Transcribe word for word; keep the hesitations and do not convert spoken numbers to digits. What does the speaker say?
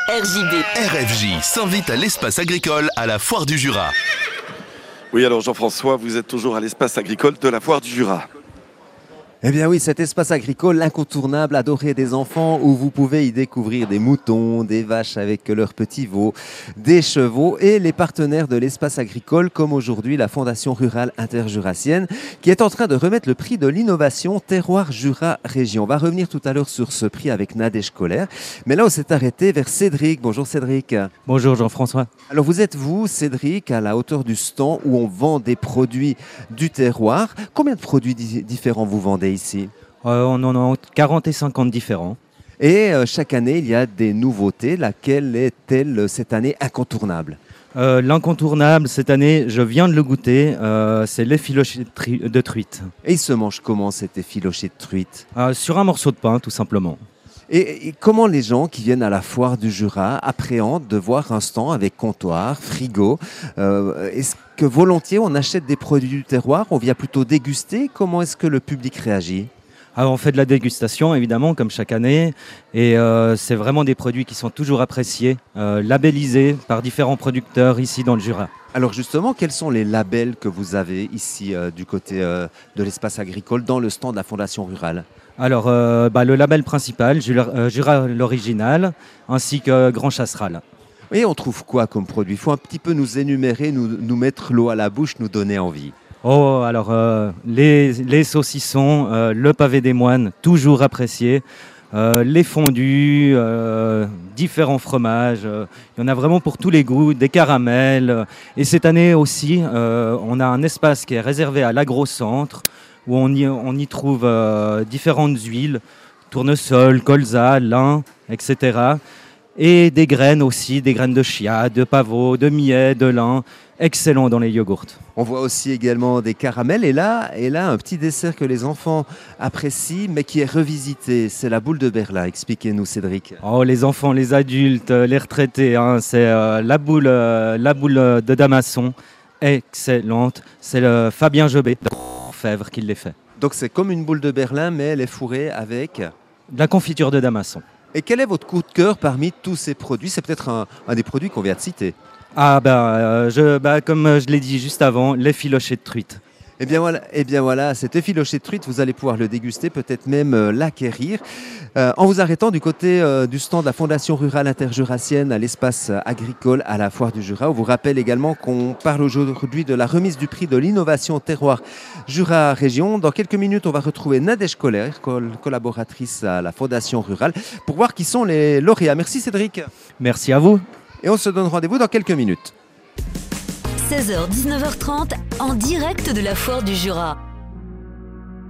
R J B. R F J s'invite à l'espace agricole à la Foire du Jura. Oui, alors Jean-François, vous êtes toujours à l'espace agricole de la Foire du Jura. Eh bien oui, cet espace agricole incontournable, adoré des enfants, où vous pouvez y découvrir des moutons, des vaches avec leurs petits veaux, des chevaux et les partenaires de l'espace agricole, comme aujourd'hui la Fondation Rurale Interjurassienne, qui est en train de remettre le prix de l'innovation Terroir Jura Région. On va revenir tout à l'heure sur ce prix avec Nadège Koller. Mais là, on s'est arrêté vers Cédric. Bonjour Cédric. Bonjour Jean-François. Alors vous êtes vous, Cédric, à la hauteur du stand où on vend des produits du terroir. Combien de produits di- différents vous vendez ici ? Euh, on en a entre quarante et cinquante différents. Et euh, chaque année, il y a des nouveautés. Laquelle est-elle euh, cette année incontournable ? Euh, l'incontournable cette année, je viens de le goûter, euh, c'est l'effiloché de, tri- de truite. Et il se mange comment cet effiloché de truite ? Euh, sur un morceau de pain, tout simplement. et, et comment les gens qui viennent à la foire du Jura appréhendent de voir un stand avec comptoir, frigo ? Euh, Est-ce que volontiers on achète des produits du terroir ? On vient plutôt déguster ? Comment est-ce que le public réagit ? Alors, on fait de la dégustation, évidemment, comme chaque année. Et euh, c'est vraiment des produits qui sont toujours appréciés, euh, labellisés par différents producteurs ici dans le Jura. Alors justement, quels sont les labels que vous avez ici euh, du côté euh, de l'espace agricole dans le stand de la Fondation Rurale ? Alors, euh, bah, le label principal, Jura, euh, Jura l'original, ainsi que Grand Chasseral. Et on trouve quoi comme produit ? Il faut un petit peu nous énumérer, nous, nous mettre l'eau à la bouche, nous donner envie. Oh, alors, euh, les, les saucissons, euh, le pavé des moines, toujours apprécié. Euh, les fondus, euh, différents fromages. Euh, il y en a vraiment pour tous les goûts, des caramels. Et cette année aussi, euh, on a un espace qui est réservé à l'agrocentre, où on y, on y trouve euh, différentes huiles, tournesol, colza, lin, et cetera. Et des graines aussi, des graines de chia, de pavot, de millet, de lin, excellent dans les yogourts. On voit aussi également des caramels et là, et là un petit dessert que les enfants apprécient mais qui est revisité, c'est la boule de Berla. Expliquez-nous Cédric. Oh, les enfants, les adultes, les retraités, hein, c'est euh, la, boule, euh, la boule de Damasson, excellente. C'est le Fabien Jobé de Orfèvre qui les fait. Donc c'est comme une boule de Berlin mais elle est fourrée avec... De la confiture de Damasson. Et quel est votre coup de cœur parmi tous ces produits ? C'est peut-être un, un des produits qu'on vient de citer. Ah ben, euh, je, bah, comme je l'ai dit juste avant, l'effiloché de truite. Eh bien voilà, eh bien voilà, cet effiloché de truite, vous allez pouvoir le déguster, peut-être même euh, l'acquérir, euh, en vous arrêtant du côté euh, du stand de la Fondation Rurale Interjurassienne à l'espace agricole à la Foire du Jura. On vous rappelle également qu'on parle aujourd'hui de la remise du prix de l'innovation terroir Jura Région. Dans quelques minutes, on va retrouver Nadège Koller, col- collaboratrice à la Fondation Rurale, pour voir qui sont les lauréats. Merci Cédric. Merci à vous. Et on se donne rendez-vous dans quelques minutes. seize heures dix-neuf heures trente en direct de la Foire du Jura.